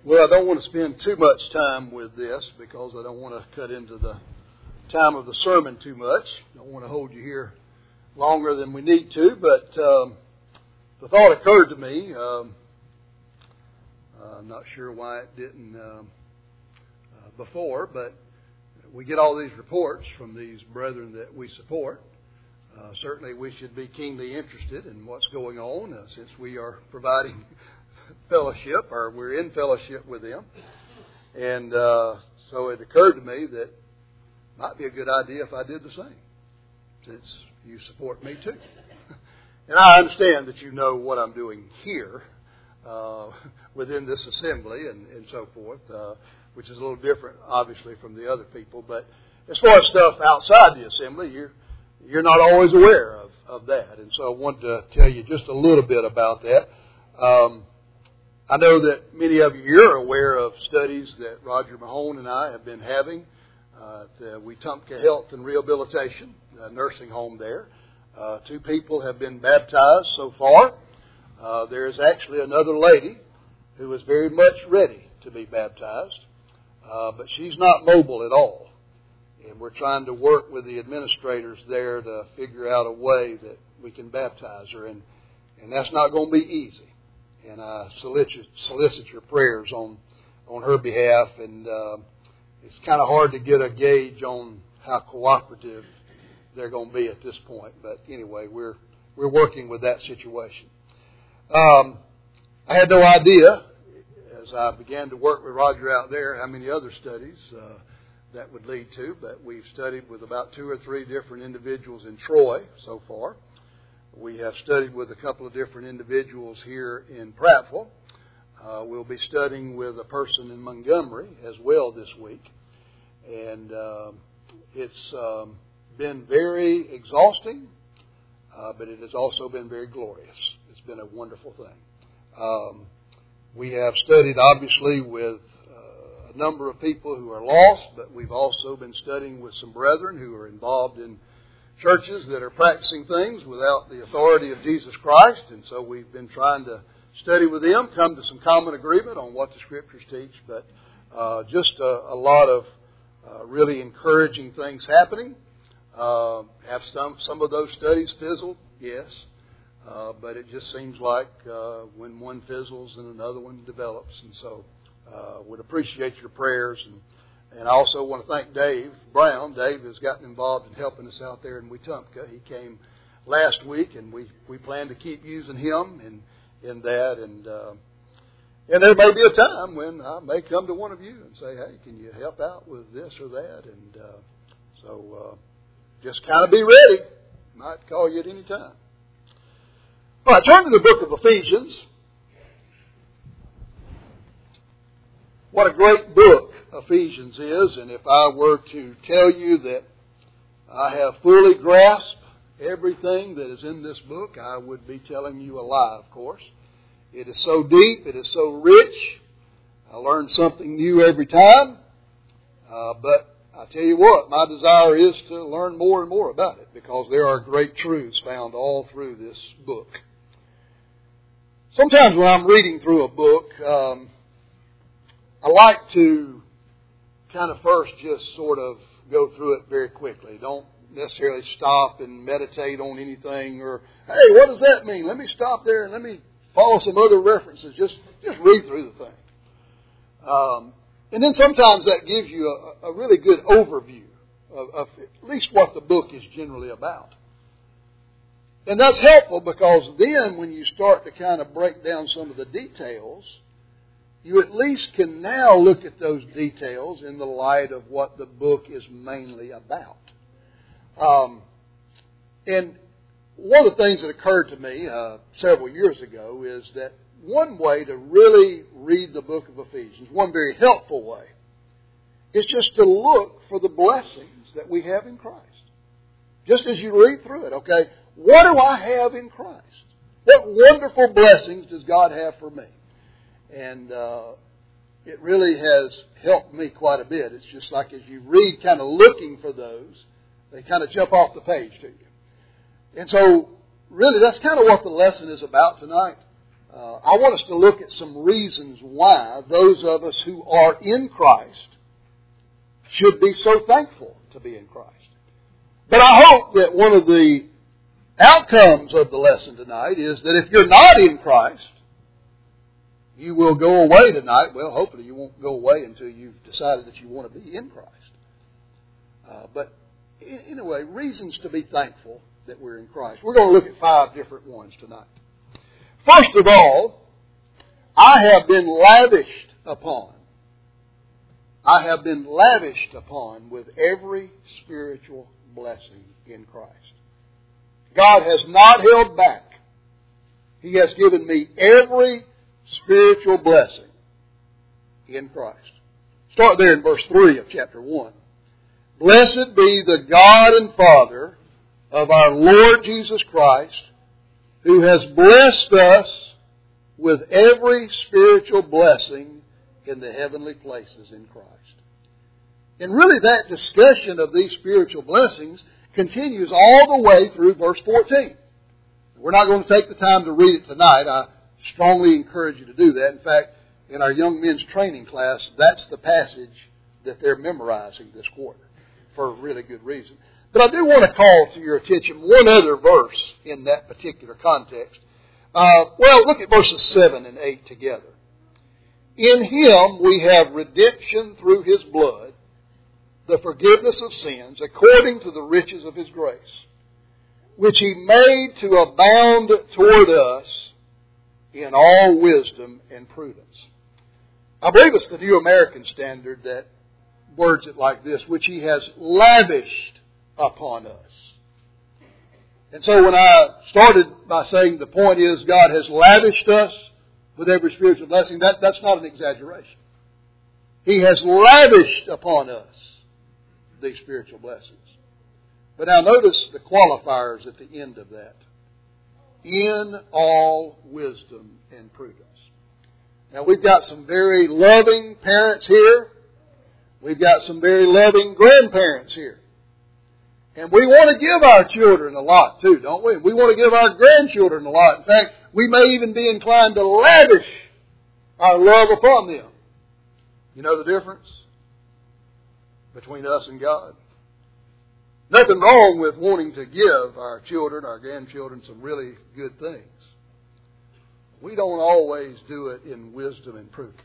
Well, I don't want to spend too much time with this because I don't want to cut into the time of the sermon too much. I don't want to hold you here longer than we need to, but the thought occurred to me. I'm not sure why it didn't before, but we get all these reports from these brethren that we support. Certainly we should be keenly interested in what's going on since we are providing fellowship, or we're in fellowship with them. And so it occurred to me that it might be a good idea if I did the same, since you support me too. And I understand that you know what I'm doing here within this assembly and so forth, which is a little different, obviously, from the other people. But as far as stuff outside the assembly, you're not always aware of that. And so I wanted to tell you just a little bit about that. I know that many of you here are aware of studies that Roger Mahone and I have been having at the Wetumpka Health and Rehabilitation nursing home there. 2 people have been baptized so far. There is actually another lady who is very much ready to be baptized, but she's not mobile at all. And we're trying to work with the administrators there to figure out a way that we can baptize her, and that's not going to be easy. And I solicit your prayers on her behalf, and it's kind of hard to get a gauge on how cooperative they're going to be at this point. But anyway, we're working with that situation. I had no idea, as I began to work with Roger out there, how many other studies that would lead to. But we've studied with about 2 or 3 different individuals in Troy so far. We have studied with a couple of different individuals here in Prattville. We'll be studying with a person in Montgomery as well this week. And it's been very exhausting, but it has also been very glorious. It's been a wonderful thing. We have studied, obviously, with a number of people who are lost, but we've also been studying with some brethren who are involved in churches that are practicing things without the authority of Jesus Christ. And so we've been trying to study with them, come to some common agreement on what the Scriptures teach. But just a lot of really encouraging things happening. Have some of those studies fizzled? Yes. But it just seems like when one fizzles, then another one develops. And so would appreciate your prayers. And I also want to thank Dave Brown. Dave has gotten involved in helping us out there in Wetumpka. He came last week, and we plan to keep using him in that. And there may be a time when I may come to one of you and say, hey, can you help out with this or that? And so just kind of be ready. Might call you at any time. All right, turn to the book of Ephesians. What a great book Ephesians is, and if I were to tell you that I have fully grasped everything that is in this book, I would be telling you a lie, of course. It is so deep, it is so rich. I learn something new every time, but I tell you what, my desire is to learn more and more about it, because there are great truths found all through this book. Sometimes when I'm reading through a book, I like to kind of first just sort of go through it very quickly. Don't necessarily stop and meditate on anything, or, hey, what does that mean? Let me stop there and let me follow some other references. Just read through the thing. And then sometimes that gives you a really good overview of at least what the book is generally about. And that's helpful, because then when you start to kind of break down some of the details, you at least can now look at those details in the light of what the book is mainly about. And one of the things that occurred to me several years ago is that one way to really read the book of Ephesians, one very helpful way, is just to look for the blessings that we have in Christ. Just as you read through it, okay, what do I have in Christ? What wonderful blessings does God have for me? And it really has helped me quite a bit. It's just like as you read, kind of looking for those, they kind of jump off the page to you. And so, really, that's kind of what the lesson is about tonight. I want us to look at some reasons why those of us who are in Christ should be so thankful to be in Christ. But I hope that one of the outcomes of the lesson tonight is that if you're not in Christ, you will go away tonight. Well, hopefully you won't go away until you've decided that you want to be in Christ. But anyway, reasons to be thankful that we're in Christ. We're going to look at 5 different ones tonight. First of all, I have been lavished upon. I have been lavished upon with every spiritual blessing in Christ. God has not held back. He has given me every spiritual blessing in Christ. Start there in verse 3 of chapter 1. Blessed be the God and Father of our Lord Jesus Christ, who has blessed us with every spiritual blessing in the heavenly places in Christ. And really that discussion of these spiritual blessings continues all the way through verse 14. We're not going to take the time to read it tonight. I strongly encourage you to do that. In fact, in our young men's training class, that's the passage that they're memorizing this quarter for a really good reason. But I do want to call to your attention one other verse in that particular context. Look at verses 7 and 8 together. In Him we have redemption through His blood, the forgiveness of sins, according to the riches of His grace, which He made to abound toward us in all wisdom and prudence. I believe it's the New American Standard that words it like this, which He has lavished upon us. And so when I started by saying the point is God has lavished us with every spiritual blessing, that's not an exaggeration. He has lavished upon us these spiritual blessings. But now notice the qualifiers at the end of that. In all wisdom and prudence. Now we've got some very loving parents here. We've got some very loving grandparents here. And we want to give our children a lot too, don't we? We want to give our grandchildren a lot. In fact, we may even be inclined to lavish our love upon them. You know the difference between us and God? Nothing wrong with wanting to give our children, our grandchildren, some really good things. We don't always do it in wisdom and prudence.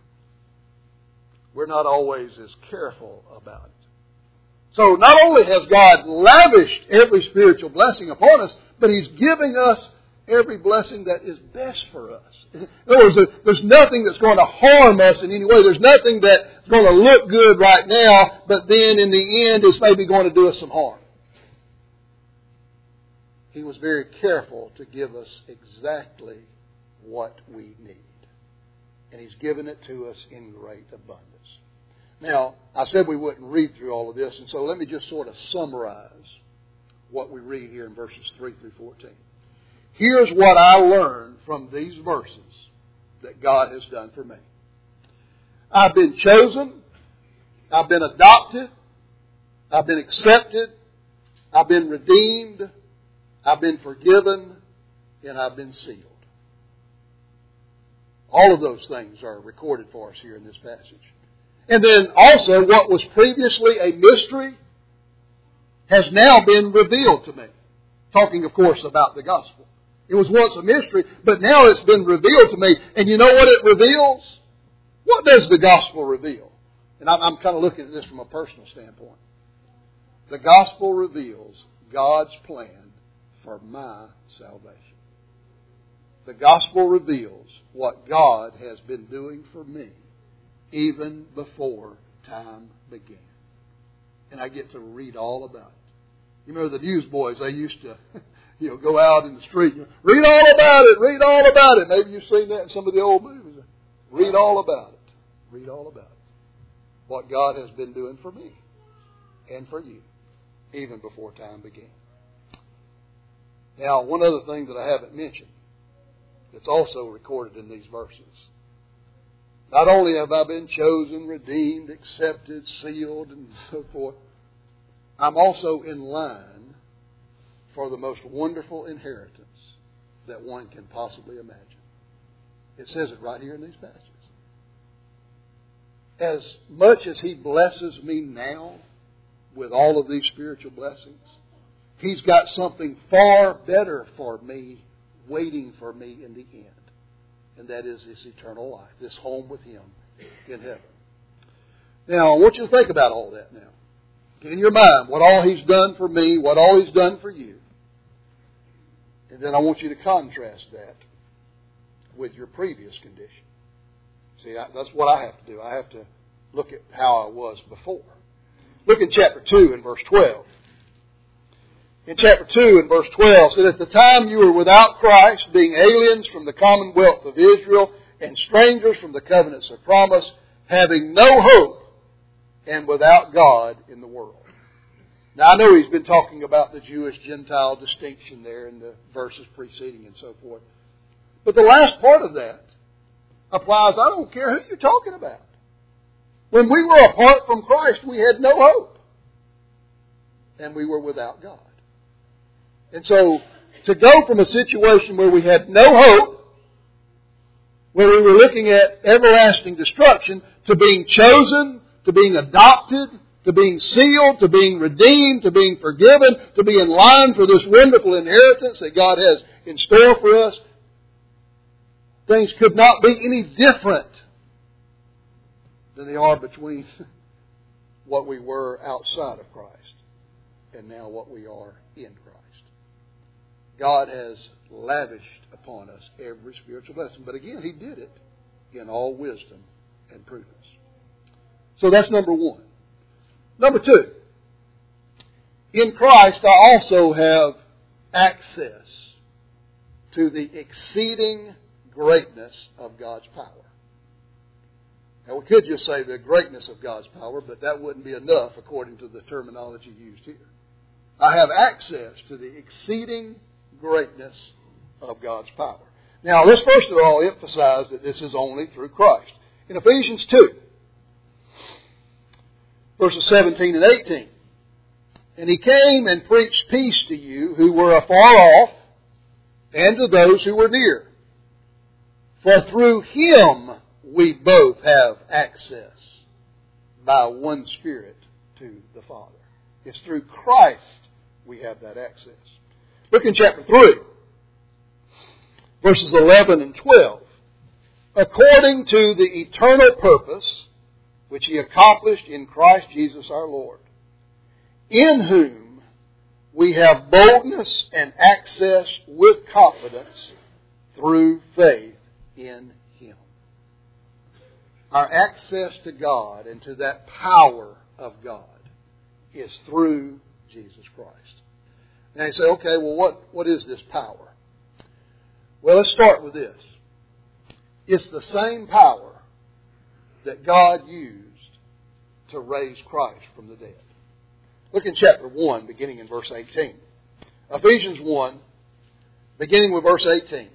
We're not always as careful about it. So not only has God lavished every spiritual blessing upon us, but He's giving us every blessing that is best for us. In other words, there's nothing that's going to harm us in any way. There's nothing that's going to look good right now, but then in the end it's maybe going to do us some harm. He was very careful to give us exactly what we need. And He's given it to us in great abundance. Now, I said we wouldn't read through all of this, and so let me just sort of summarize what we read here in verses 3 through 14. Here's what I learned from these verses that God has done for me. I've been chosen. I've been adopted. I've been accepted. I've been redeemed. I've been forgiven. And I've been sealed. All of those things are recorded for us here in this passage. And then also what was previously a mystery has now been revealed to me. Talking, of course, about the gospel. It was once a mystery, but now it's been revealed to me. And you know what it reveals? What does the gospel reveal? And I'm kind of looking at this from a personal standpoint. The gospel reveals God's plan for my salvation. The gospel reveals what God has been doing for me even before time began. And I get to read all about it. You remember the newsboys, they used to go out in the street. Read all about it. Read all about it. Maybe you've seen that in some of the old movies. Read all about it. Read all about it. What God has been doing for me and for you, even before time began. Now, one other thing that I haven't mentioned that's also recorded in these verses. Not only have I been chosen, redeemed, accepted, sealed, and so forth, I'm also in line for the most wonderful inheritance that one can possibly imagine. It says it right here in these passages. As much as He blesses me now with all of these spiritual blessings, He's got something far better for me, waiting for me in the end. And that is this eternal life, this home with Him in heaven. Now, I want you to think about all that now. Get in your mind what all He's done for me, what all He's done for you. And then I want you to contrast that with your previous condition. See, that's what I have to do. I have to look at how I was before. Look in chapter 2 and verse 12. In chapter 2 and verse 12, it said, "At the time you were without Christ, being aliens from the commonwealth of Israel and strangers from the covenants of promise, having no hope and without God in the world." Now, I know he's been talking about the Jewish-Gentile distinction there in the verses preceding and so forth. But the last part of that applies, I don't care who you're talking about. When we were apart from Christ, we had no hope. And we were without God. And so, to go from a situation where we had no hope, where we were looking at everlasting destruction, to being chosen, to being adopted, to being sealed, to being redeemed, to being forgiven, to be in line for this wonderful inheritance that God has in store for us, things could not be any different than they are between what we were outside of Christ and now what we are in Christ. God has lavished upon us every spiritual blessing. But again, He did it in all wisdom and prudence. So that's number one. Number two, in Christ I also have access to the exceeding greatness of God's power. Now we could just say the greatness of God's power, but that wouldn't be enough according to the terminology used here. I have access to the exceeding greatness of God's power. Now let's first of all emphasize that this is only through Christ. In Ephesians 2, verses 17 and 18. "And He came and preached peace to you who were afar off, and to those who were near. For through Him we both have access by one Spirit to the Father." It's through Christ we have that access. Look in chapter 3, verses 11 and 12. "According to the eternal purpose which He accomplished in Christ Jesus our Lord, in whom we have boldness and access with confidence through faith in Him." Our access to God and to that power of God is through Jesus Christ. Now you say, okay, well what is this power? Well, let's start with this. It's the same power that God used to raise Christ from the dead. Look in chapter 1, beginning in verse 18. Ephesians 1, beginning with verse 18.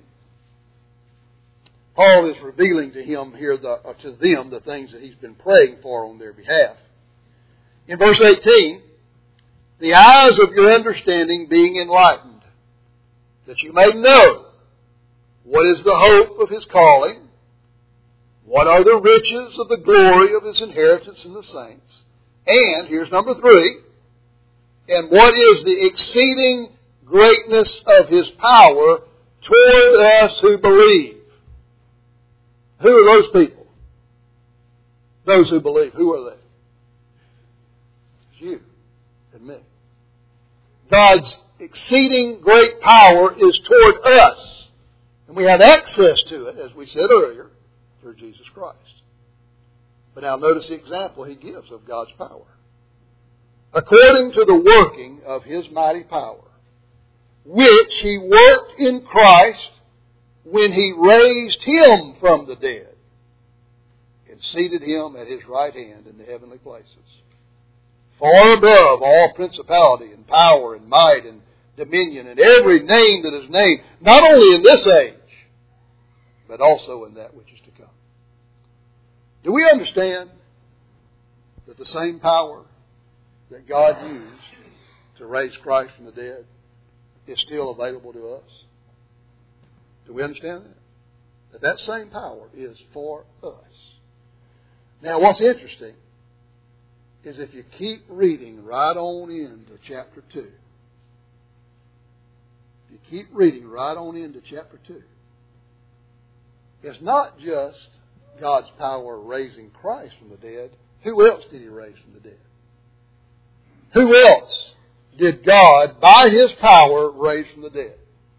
Paul is revealing to them the things that he's been praying for on their behalf. In verse 18, "The eyes of your understanding being enlightened, that you may know what is the hope of His calling, what are the riches of the glory of His inheritance in the saints, and," here's number 3, "and what is the exceeding greatness of His power toward us who believe." Who are those people? Those who believe. Who are they? It's you and me. God's exceeding great power is toward us. And we have access to it, as we said earlier, through Jesus Christ. But now notice the example He gives of God's power. "According to the working of His mighty power, which He worked in Christ when He raised Him from the dead and seated Him at His right hand in the heavenly places, far above all principality and power and might and dominion and every name that is named, not only in this age, but also in that which is to come." Do we understand that the same power that God used to raise Christ from the dead is still available to us? Do we understand that? That same power is for us. Now, what's interesting is if you keep reading right on into chapter 2. If you keep reading right on into chapter 2. It's not just God's power raising Christ from the dead. Who else did He raise from the dead? Who else did God, by His power, raise from the dead?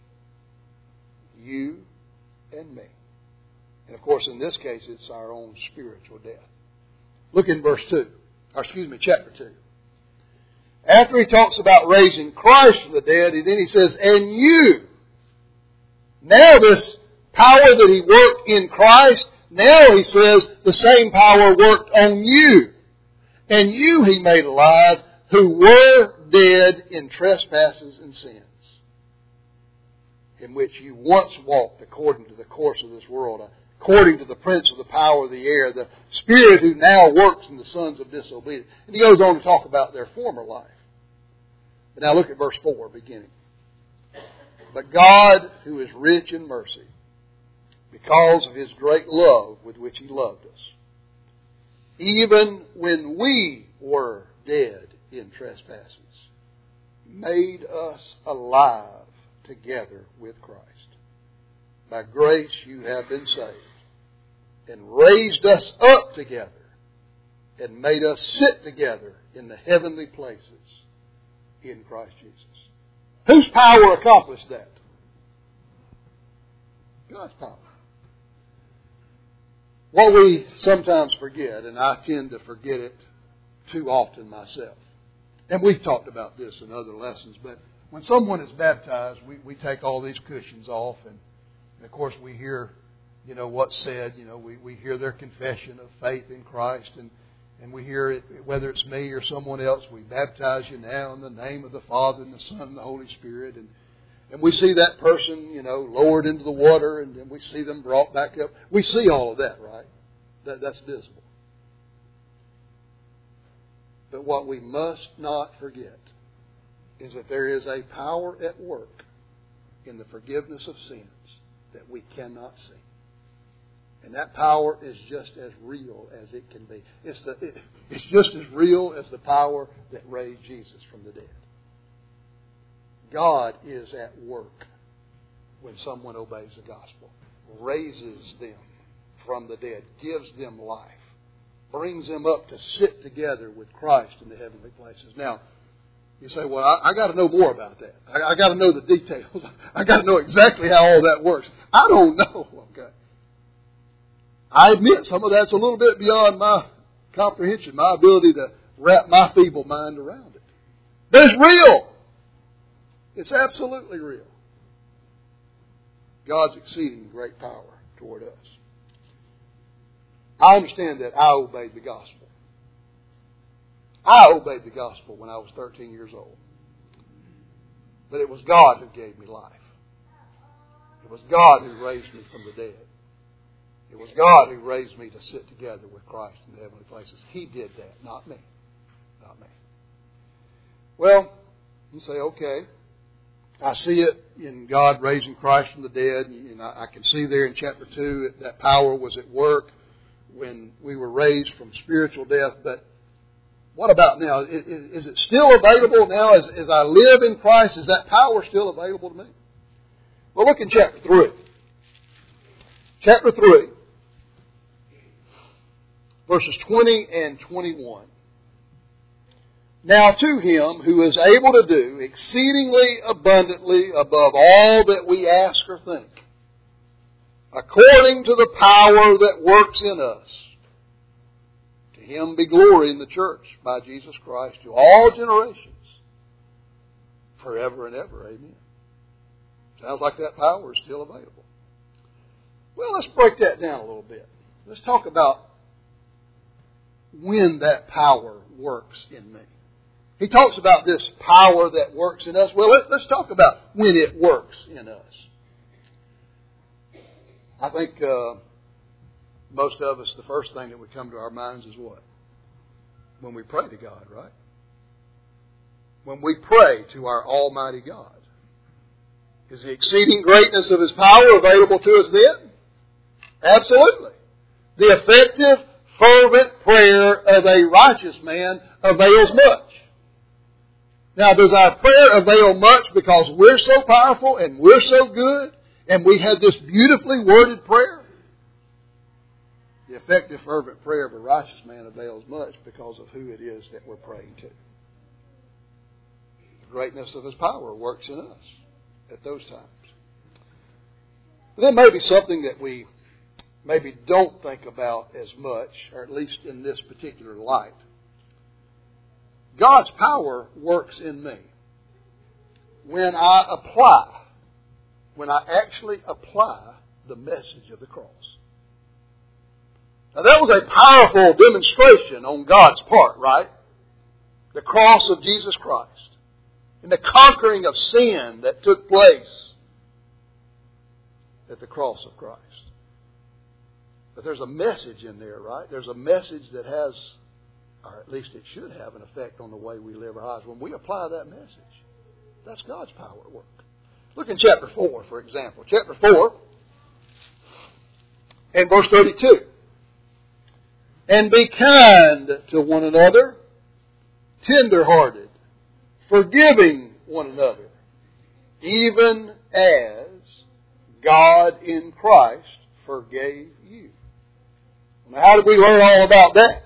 You and me. And of course, in this case, it's our own spiritual death. Look in chapter 2. After He talks about raising Christ from the dead, then He says, and you. Now this power that He worked in Christ, now He says the same power worked on you. And you He made alive who were dead in trespasses and sins, in which you once walked according to the course of this world, according to the prince of the power of the air, the spirit who now works in the sons of disobedience. And he goes on to talk about their former life. But now look at verse 4 beginning. But God, who is rich in mercy, because of His great love with which He loved us, even when we were dead in trespasses, made us alive together with Christ. By grace you have been saved, and raised us up together, and made us sit together in the heavenly places in Christ Jesus. Whose power accomplished that? God's power. What we sometimes forget, and I tend to forget it too often myself, and we've talked about this in other lessons, but when someone is baptized, we take all these cushions off, and of course we hear, what's said. We hear their confession of faith in Christ, and we hear it, whether it's me or someone else, we baptize you now in the name of the Father and the Son and the Holy Spirit, and we see that person, lowered into the water, and then we see them brought back up. We see all of that, right? That's visible. But what we must not forget is that there is a power at work in the forgiveness of sins that we cannot see. And that power is just as real as it can be. It's just as real as the power that raised Jesus from the dead. God is at work when someone obeys the gospel, raises them from the dead, gives them life, brings them up to sit together with Christ in the heavenly places. Now, you say, well, I got to know more about that. I got to know the details. I got to know exactly how all that works. I don't know. Okay. I admit some of that's a little bit beyond my comprehension, my ability to wrap my feeble mind around it. But it's real. It's absolutely real. God's exceeding great power toward us. I understand that I obeyed the gospel. I obeyed the gospel when I was 13 years old. But it was God who gave me life. It was God who raised me from the dead. It was God who raised me to sit together with Christ in the heavenly places. He did that, not me. Not me. Well, you say, okay, I see it in God raising Christ from the dead, and I can see there in chapter 2 that power was at work when we were raised from spiritual death. But what about now? Is it still available now as I live in Christ? Is that power still available to me? Well, look in chapter 3. Chapter 3, verses 20 and 21. Now to Him who is able to do exceedingly abundantly above all that we ask or think, according to the power that works in us, to Him be glory in the church by Jesus Christ to all generations, forever and ever. Amen. Sounds like that power is still available. Well, let's break that down a little bit. Let's talk about when that power works in me. He talks about this power that works in us. Well, let's talk about when it works in us. I think most of us, the first thing that would come to our minds is what? When we pray to God, right? When we pray to our Almighty God. Is the exceeding greatness of His power available to us then? Absolutely. The effective, fervent prayer of a righteous man avails much. Now, does our prayer avail much because we're so powerful and we're so good and we have this beautifully worded prayer? The effective, fervent prayer of a righteous man avails much because of who it is that we're praying to. The greatness of His power works in us at those times. But there may be something that we maybe don't think about as much, or at least in this particular light. God's power works in me when I actually apply the message of the cross. Now that was a powerful demonstration on God's part, right? The cross of Jesus Christ and the conquering of sin that took place at the cross of Christ. But there's a message in there, right? There's a message that has, or at least it should have, an effect on the way we live our lives. When we apply that message, that's God's power at work. Look in chapter 4, for example. Chapter 4 and verse 32. And be kind to one another, tender-hearted, forgiving one another, even as God in Christ forgave you. Now, how did we learn all about that?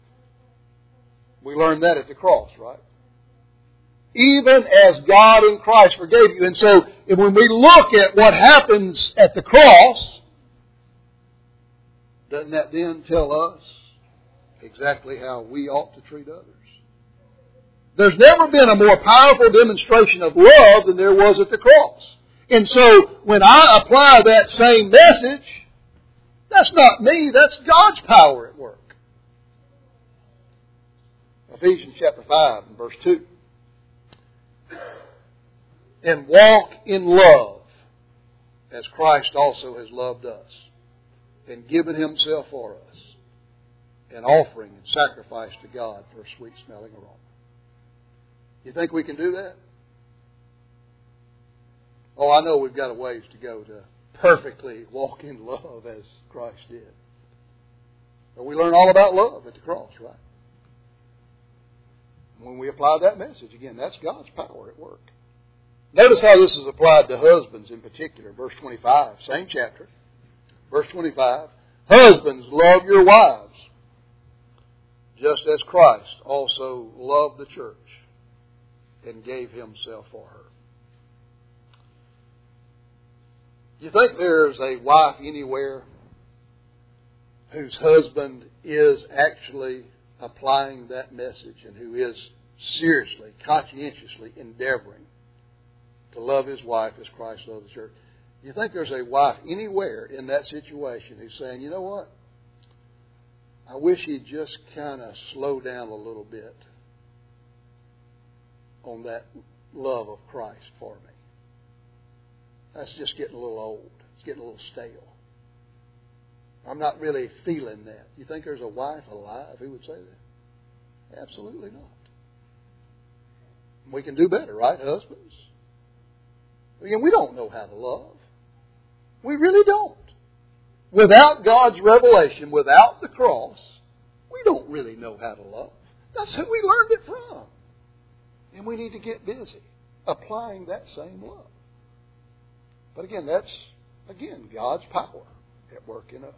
We learned that at the cross, right? Even as God in Christ forgave you. And so, when we look at what happens at the cross, doesn't that then tell us exactly how we ought to treat others? There's never been a more powerful demonstration of love than there was at the cross. And so, when I apply that same message, that's not me, that's God's power at work. Ephesians chapter 5 and verse 2. And walk in love, as Christ also has loved us, and given Himself for us, an offering and sacrifice to God for a sweet-smelling aroma. You think we can do that? Oh, I know we've got a ways to go to perfectly walk in love as Christ did. But we learn all about love at the cross, right? When we apply that message, again, that's God's power at work. Notice how this is applied to husbands in particular. Verse 25, same chapter. Verse 25, husbands, love your wives, just as Christ also loved the church and gave Himself for her. Do you think there's a wife anywhere whose husband is actually applying that message and who is seriously, conscientiously endeavoring to love his wife as Christ loved the church? Do you think there's a wife anywhere in that situation who's saying, you know what? I wish he'd just kind of slow down a little bit on that love of Christ for me. That's just getting a little old. It's getting a little stale. I'm not really feeling that. You think there's a wife alive who would say that? Absolutely not. We can do better, right, husbands? Again, we don't know how to love. We really don't. Without God's revelation, without the cross, we don't really know how to love. That's who we learned it from. And we need to get busy applying that same love. But again, that's, God's power at work in us.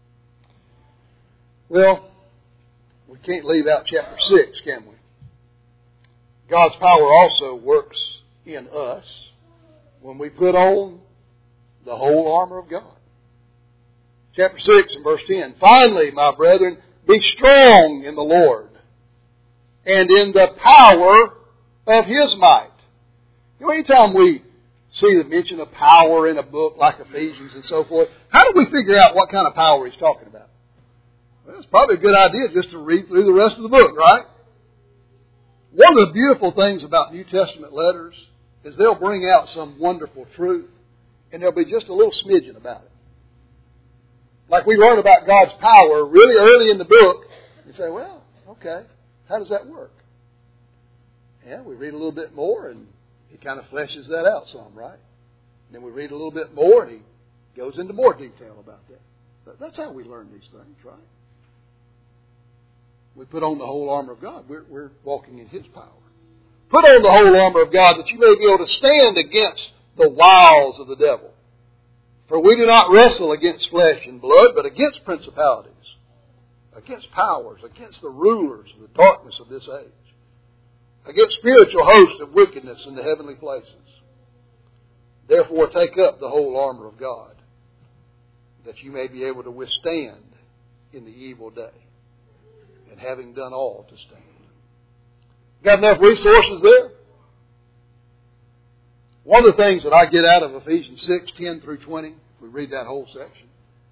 Well, we can't leave out chapter 6, can we? God's power also works in us when we put on the whole armor of God. Chapter 6 and verse 10. Finally, my brethren, be strong in the Lord and in the power of His might. You know, anytime we see the mention of power in a book like Ephesians and so forth, how do we figure out what kind of power he's talking about? Well, it's probably a good idea just to read through the rest of the book, right? One of the beautiful things about New Testament letters is they'll bring out some wonderful truth, and there'll be just a little smidgen about it. Like we learn about God's power really early in the book, you say, well, okay, how does that work? Yeah, we read a little bit more, and He kind of fleshes that out some, right? And then we read a little bit more, and He goes into more detail about that. That's how we learn these things, right? We put on the whole armor of God. We're walking in His power. Put on the whole armor of God that you may be able to stand against the wiles of the devil. For we do not wrestle against flesh and blood, but against principalities, against powers, against the rulers of the darkness of this age, against spiritual hosts of wickedness in the heavenly places. Therefore take up the whole armor of God, that you may be able to withstand in the evil day, and having done all to stand. Got enough resources there? One of the things that I get out of Ephesians 6, 10 through 20, if we read that whole section,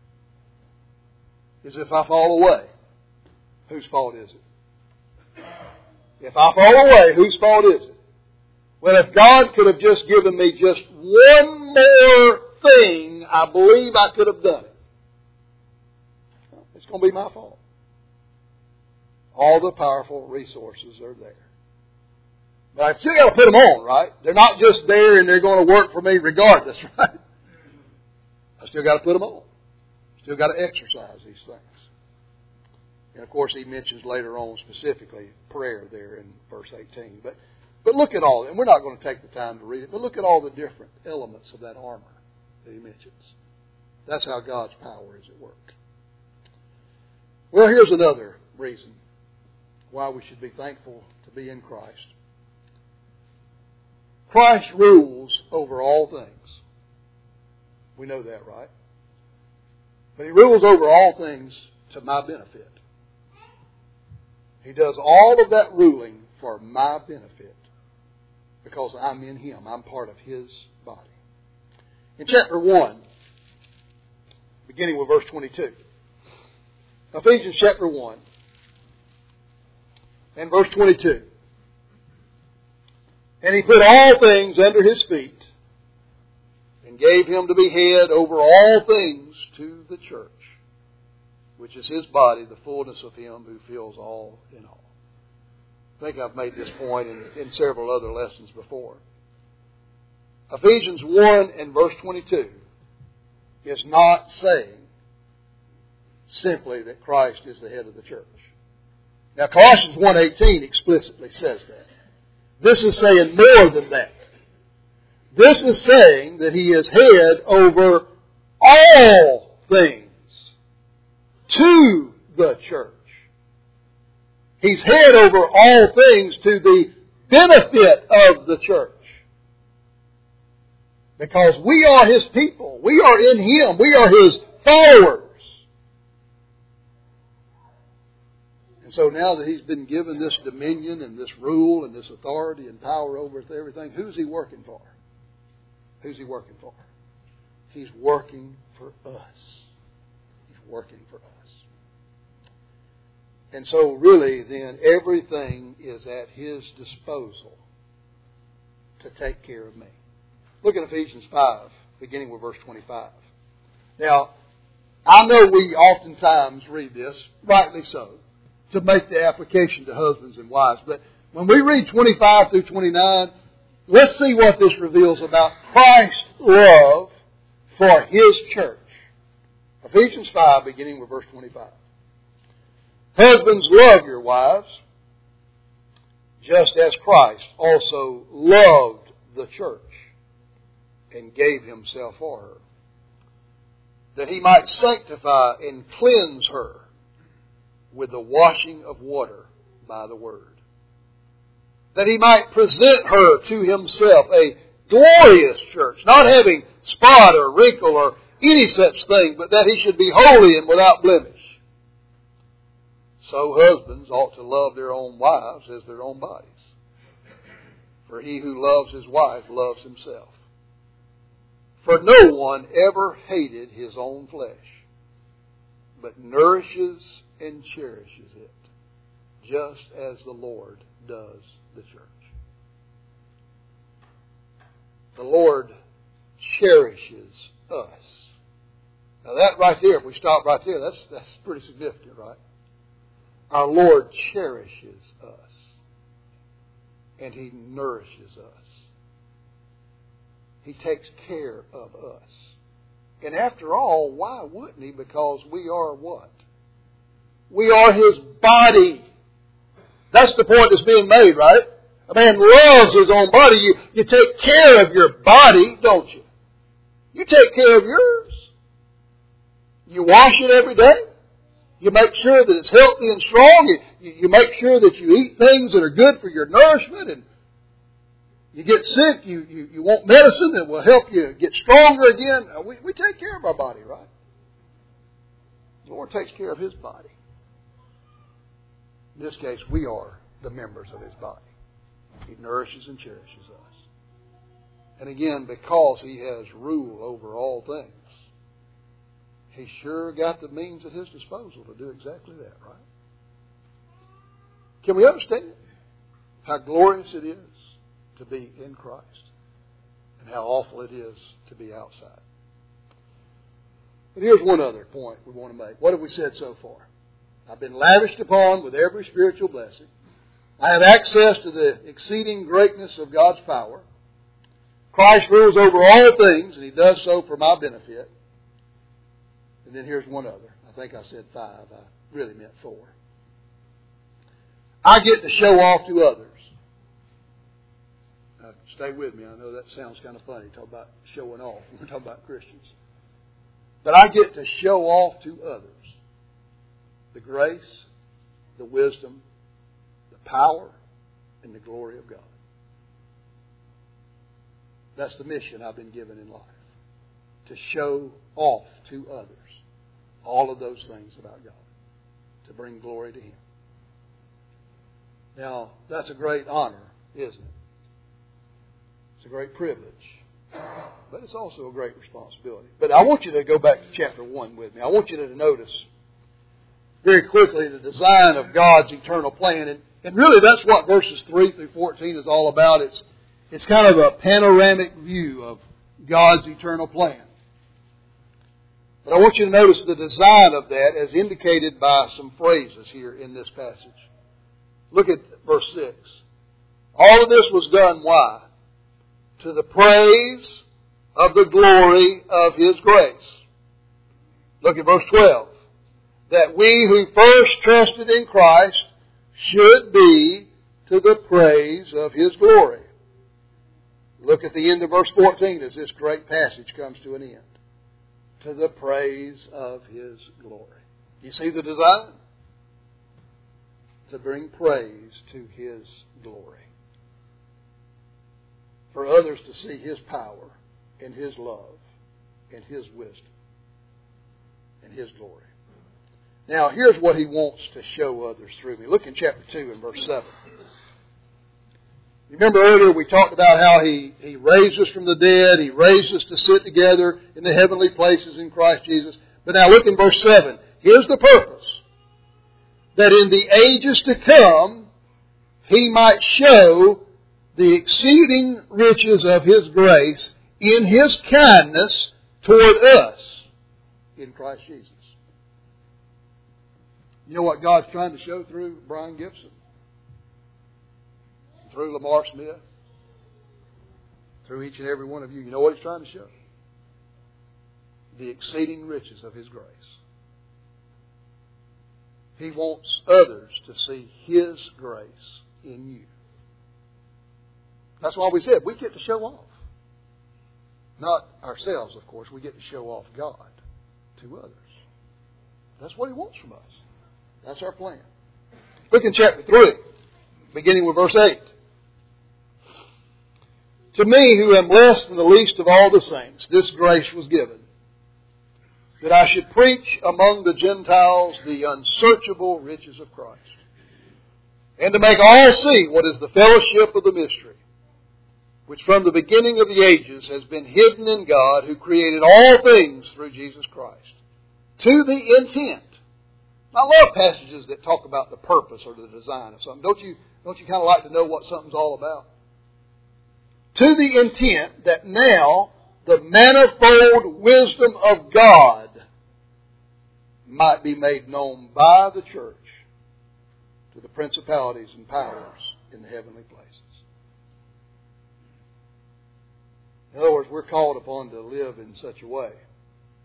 is if I fall away, whose fault is it? If I fall away, whose fault is it? Well, if God could have just given me just one more thing, I believe I could have done it. It's going to be my fault. All the powerful resources are there. But I've still got to put them on, right? They're not just there and they're going to work for me regardless, right? I still got to put them on. Still got to exercise these things. And of course, he mentions later on specifically prayer there in verse 18. But look at all, and we're not going to take the time to read it, but look at all the different elements of that armor that he mentions. That's how God's power is at work. Well, here's another reason why we should be thankful to be in Christ. Christ rules over all things. We know that, right? But He rules over all things to my benefit. He does all of that ruling for my benefit because I'm in Him. I'm part of His body. In chapter 1, beginning with verse 22, Ephesians chapter 1 and verse 22. And He put all things under His feet and gave Him to be head over all things to the church, which is His body, the fullness of Him who fills all in all. I think I've made this point in several other lessons before. Ephesians 1 and verse 22 is not saying simply that Christ is the head of the church. Now Colossians 1:18 explicitly says that. This is saying more than that. This is saying that He is head over all things to the church. He's head over all things to the benefit of the church. Because we are His people. We are in Him. We are His followers. And so now that He's been given this dominion and this rule and this authority and power over everything, who's He working for? Who's He working for? He's working for us. He's working for us. And so really then everything is at His disposal to take care of me. Look at Ephesians 5, beginning with verse 25. Now, I know we oftentimes read this, rightly so, to make the application to husbands and wives. But when we read 25 through 29, let's see what this reveals about Christ's love for His church. Ephesians 5, beginning with verse 25. Husbands, love your wives, just as Christ also loved the church and gave Himself for her, that He might sanctify and cleanse her with the washing of water by the Word, that He might present her to Himself a glorious church, not having spot or wrinkle or any such thing, but that He should be holy and without blemish. So husbands ought to love their own wives as their own bodies. For he who loves his wife loves himself. For no one ever hated his own flesh, but nourishes and cherishes it, just as the Lord does the church. The Lord cherishes us. Now that right there, if we stop right there, that's pretty significant, right? Our Lord cherishes us, and He nourishes us. He takes care of us And after all, why wouldn't He? Because we are what? We are His body. That's the point that's being made, right? A man loves his own body. You take care of your body, don't you? You take care of yours. You wash it every day. You make sure that it's healthy and strong. You make sure that you eat things that are good for your nourishment. And you get sick, you want medicine that will help you get stronger again. We take care of our body, right? The Lord takes care of His body. In this case, we are the members of His body. He nourishes and cherishes us. And again, because He has rule over all things, He's sure got the means at His disposal to do exactly that, right? Can we understand how glorious it is to be in Christ and how awful it is to be outside? But here's one other point we want to make. What have we said so far? I've been lavished upon with every spiritual blessing. I have access to the exceeding greatness of God's power. Christ rules over all things, and He does so for my benefit. And then here's one other. I think I said 5. I really meant 4. I get to show off to others. Now, stay with me. I know that sounds kind of funny. Talk about showing off. We're talking about Christians. But I get to show off to others the grace, the wisdom, the power, and the glory of God. That's the mission I've been given in life. To show off to others all of those things about God. To bring glory to Him. Now, that's a great honor, isn't it? It's a great privilege. But it's also a great responsibility. But I want you to go back to chapter 1 with me. I want you to notice very quickly the design of God's eternal plan. And really that's what verses 3 through 14 is all about. It's kind of a panoramic view of God's eternal plan. But I want you to notice the design of that as indicated by some phrases here in this passage. Look at verse 6. All of this was done, why? To the praise of the glory of His grace. Look at verse 12. That we who first trusted in Christ should be to the praise of His glory. Look at the end of verse 14 as this great passage comes to an end. To the praise of His glory. You see the design? To bring praise to His glory. For others to see His power and His love and His wisdom and His glory. Now, here's what He wants to show others through me. Look in chapter 2 and verse 7. Remember earlier we talked about how He raised us from the dead. He raised us to sit together in the heavenly places in Christ Jesus. But now look in verse 7. Here's the purpose. That in the ages to come, He might show the exceeding riches of His grace in His kindness toward us in Christ Jesus. You know what God's trying to show through Brian Gibson? Through Lamar Smith? Through each and every one of you. You know what He's trying to show? The exceeding riches of His grace. He wants others to see His grace in you. That's why we said we get to show off. Not ourselves, of course. We get to show off God to others. That's what He wants from us. That's our plan. Look in chapter 3, beginning with verse 8. To me, who am less than the least of all the saints, this grace was given, that I should preach among the Gentiles the unsearchable riches of Christ, and to make all see what is the fellowship of the mystery, which from the beginning of the ages has been hidden in God, who created all things through Jesus Christ, to the intent. I love passages that talk about the purpose or the design of something. Don't you kind of like to know what something's all about? To the intent that now the manifold wisdom of God might be made known by the church to the principalities and powers in the heavenly places. In other words, we're called upon to live in such a way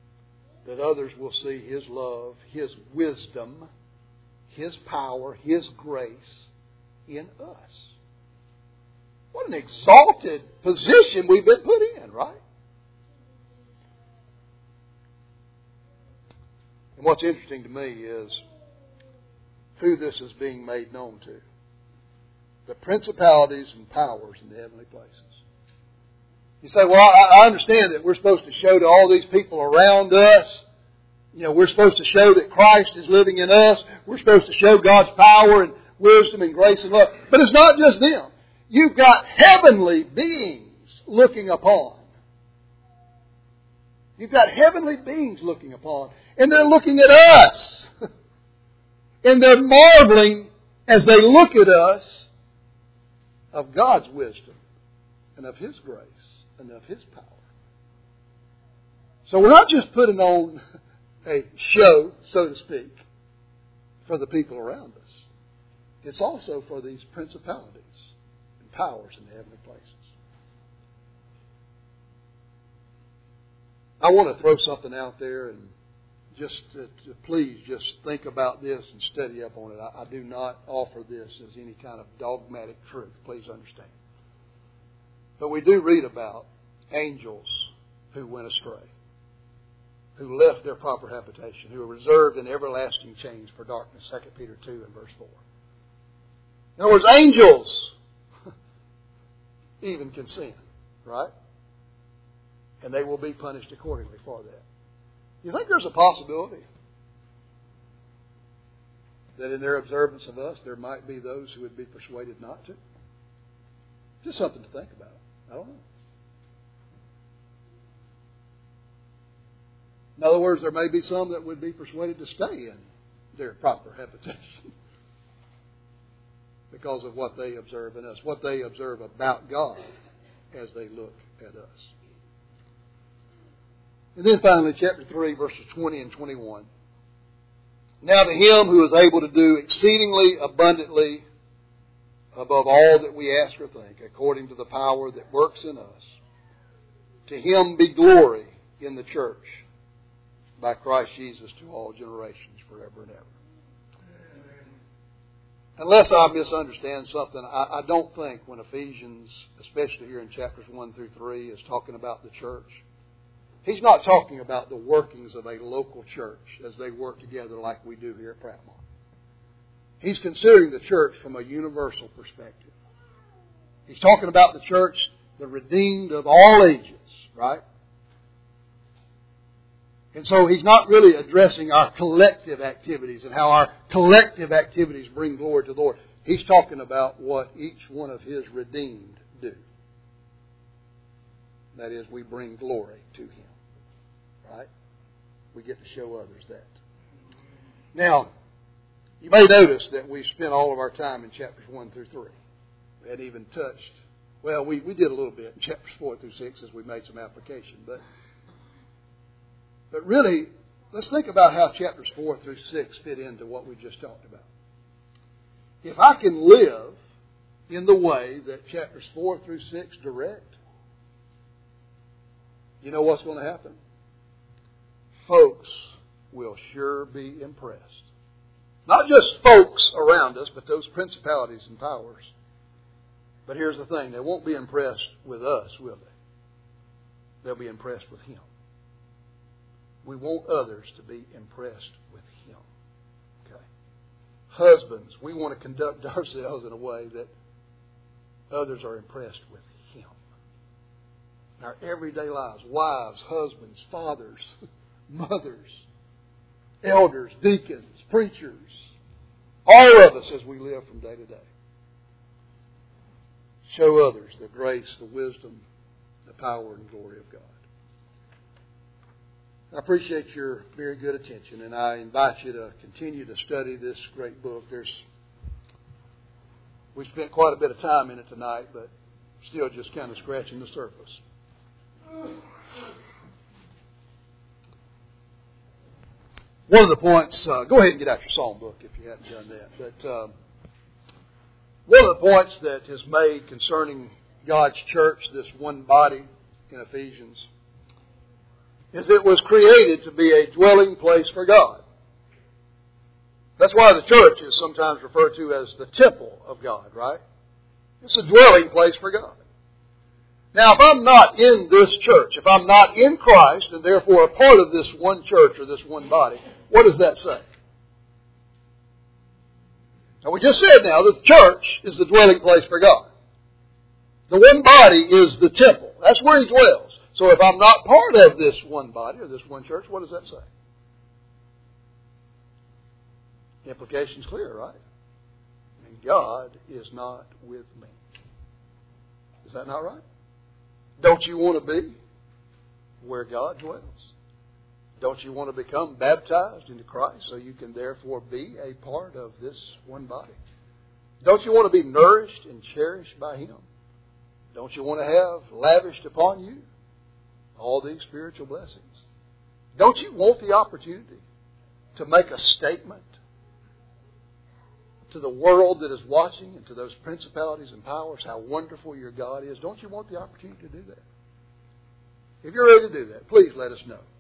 that others will see His love, His wisdom, His power, His grace in us. What an exalted position we've been put in, right? And what's interesting to me is who this is being made known to. The principalities and powers in the heavenly places. You say, well, I understand that we're supposed to show to all these people around us. We're supposed to show that Christ is living in us. We're supposed to show God's power and wisdom and grace and love. But it's not just them. You've got heavenly beings looking upon. You've got heavenly beings looking upon. And they're looking at us. And they're marveling as they look at us of God's wisdom and of His grace and of His power. So we're not just putting on a show, so to speak, for the people around us. It's also for these principalities and powers in the heavenly places. I want to throw something out there and just please just think about this and study up on it. I do not offer this as any kind of dogmatic truth. Please understand. But we do read about angels who went astray, who left their proper habitation, who are reserved in everlasting chains for darkness. 2 Peter 2 and verse 4. In other words, angels even can sin, right? And they will be punished accordingly for that. You think there's a possibility that in their observance of us, there might be those who would be persuaded not to? Just something to think about. I don't know. In other words, there may be some that would be persuaded to stay in their proper habitation because of what they observe in us, what they observe about God as they look at us. And then finally, chapter 3, verses 20 and 21. Now to Him who is able to do exceedingly abundantly above all that we ask or think, according to the power that works in us, to Him be glory in the church by Christ Jesus to all generations forever and ever. Unless I misunderstand something, I don't think when Ephesians, especially here in chapters 1 through 3, is talking about the church, he's not talking about the workings of a local church as they work together like we do here at Prattmont. He's considering the church from a universal perspective. He's talking about the church, the redeemed of all ages, right? And so he's not really addressing our collective activities and how our collective activities bring glory to the Lord. He's talking about what each one of His redeemed do. That is, we bring glory to Him. Right? We get to show others that. Now, you may notice that we spent all of our time in chapters 1 through 3. We hadn't even touched, well, we did a little bit in chapters 4 through 6 as we made some application. But really, let's think about how chapters 4 through 6 fit into what we just talked about. If I can live in the way that chapters 4 through 6 direct, you know what's going to happen? Folks will sure be impressed. Not just folks around us, but those principalities and powers. But here's the thing, they won't be impressed with us, will they? They'll be impressed with Him. We want others to be impressed with Him. Okay? Husbands, we want to conduct ourselves in a way that others are impressed with Him. In our everyday lives, wives, husbands, fathers, mothers, elders, deacons, preachers, all of us as we live from day to day. Show others the grace, the wisdom, the power and glory of God. I appreciate your very good attention, and I invite you to continue to study this great book. We spent quite a bit of time in it tonight, but still just kind of scratching the surface. One of the points, go ahead and get out your psalm book if you haven't done that. But one of the points that is made concerning God's church, this one body in Ephesians, is it was created to be a dwelling place for God. That's why the church is sometimes referred to as the temple of God, right? It's a dwelling place for God. Now, if I'm not in this church, if I'm not in Christ, and therefore a part of this one church or this one body, what does that say? Now, we just said now that the church is the dwelling place for God. The one body is the temple. That's where He dwells. So if I'm not part of this one body or this one church, what does that say? The implication's clear, right? And God is not with me. Is that not right? Don't you want to be where God dwells? Don't you want to become baptized into Christ so you can therefore be a part of this one body? Don't you want to be nourished and cherished by Him? Don't you want to have lavished upon you all these spiritual blessings? Don't you want the opportunity to make a statement to the world that is watching and to those principalities and powers how wonderful your God is? Don't you want the opportunity to do that? If you're ready to do that, please let us know.